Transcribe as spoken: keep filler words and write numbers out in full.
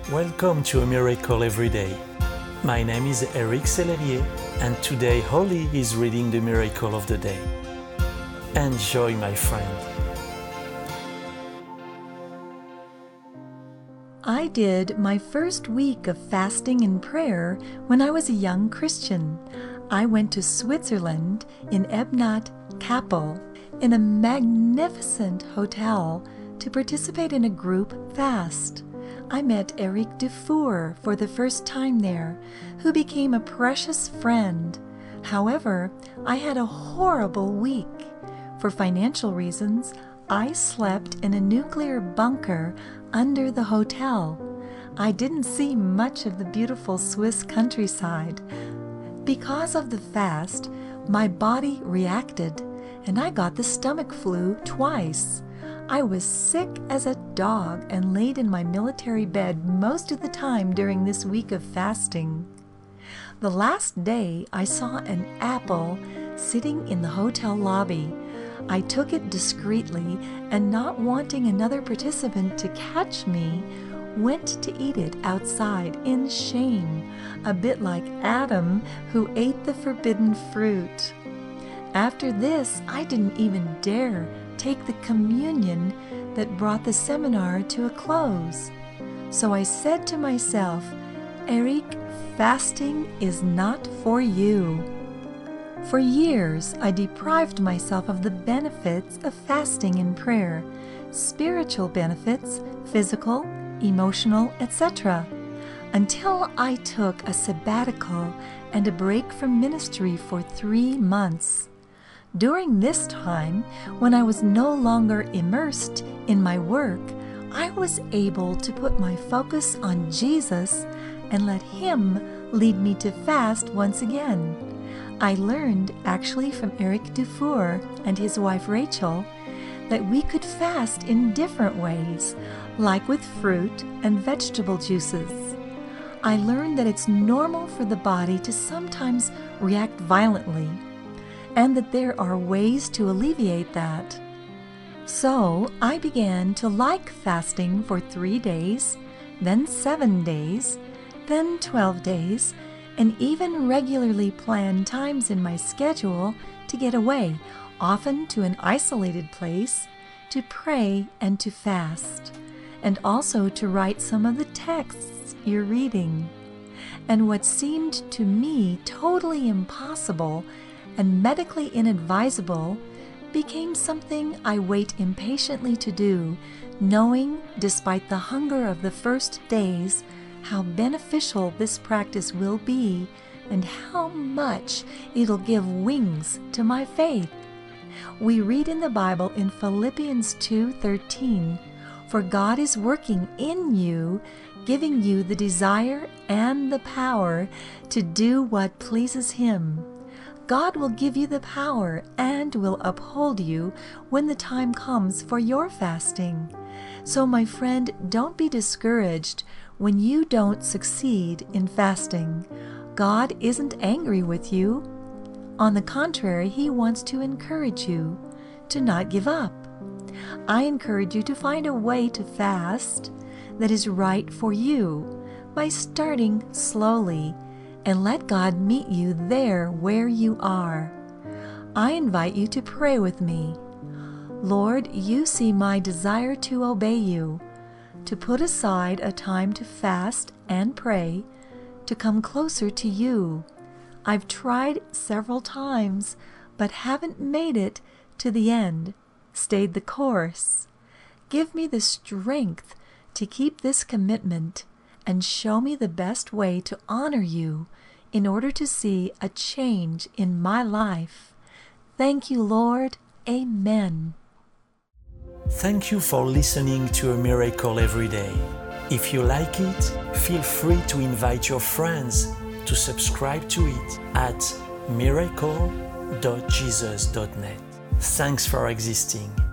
Welcome to A Miracle Every Day. My name is Eric Sellerier, and today Holly is reading the Miracle of the Day. Enjoy, my friend. I did my first week of fasting and prayer when I was a young Christian. I went to Switzerland in Ebnat Kappel in a magnificent hotel to participate in a group fast. I met Eric Dufour for the first time there, who became a precious friend. However, I had a horrible week. For financial reasons, I slept in a nuclear bunker under the hotel. I didn't see much of the beautiful Swiss countryside. Because of the fast, my body reacted, and I got the stomach flu twice. I was sick as a dog and laid in my military bed most of the time during this week of fasting. The last day, I saw an apple sitting in the hotel lobby. I took it discreetly and, not wanting another participant to catch me, went to eat it outside in shame, a bit like Adam who ate the forbidden fruit. After this, I didn't even dare take the communion that brought the seminar to a close. So I said to myself, Eric, fasting is not for you. For years, I deprived myself of the benefits of fasting and prayer, spiritual benefits, physical, emotional, et cetera, until I took a sabbatical and a break from ministry for three months. During this time, when I was no longer immersed in my work, I was able to put my focus on Jesus and let Him lead me to fast once again. I learned, actually from Eric Dufour and his wife Rachel, that we could fast in different ways, like with fruit and vegetable juices. I learned that it's normal for the body to sometimes react violently, and that there are ways to alleviate that. So I began to like fasting for three days, then seven days, then twelve days, and even regularly plan times in my schedule to get away, often to an isolated place, to pray and to fast, and also to write some of the texts you're reading. And what seemed to me totally impossible and medically inadvisable became something I wait impatiently to do, knowing, despite the hunger of the first days, how beneficial this practice will be and how much it'll give wings to my faith. We read in the Bible in Philippians two thirteen, "For God is working in you, giving you the desire and the power to do what pleases Him." God will give you the power and will uphold you when the time comes for your fasting. So, my friend, don't be discouraged when you don't succeed in fasting. God isn't angry with you. On the contrary, He wants to encourage you to not give up. I encourage you to find a way to fast that is right for you by starting slowly, and let God meet you there where you are. I invite you to pray with me. Lord, you see my desire to obey you, to put aside a time to fast and pray, to come closer to you. I've tried several times, but haven't made it to the end, stayed the course. Give me the strength to keep this commitment and show me the best way to honor you in order to see a change in my life. Thank you, Lord. Amen. Thank you for listening to A Miracle Every Day. If you like it, feel free to invite your friends to subscribe to it at miracle dot jesus dot net. Thanks for existing.